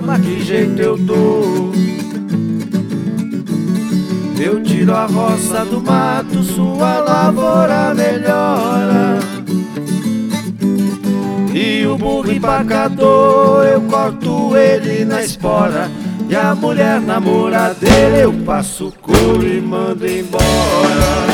mas que jeito eu dou? Eu tiro a roça do mato, sua lavoura melhora. E o burro empacador, eu corto ele na espora. E a mulher namoradeira, eu passo couro e mando embora.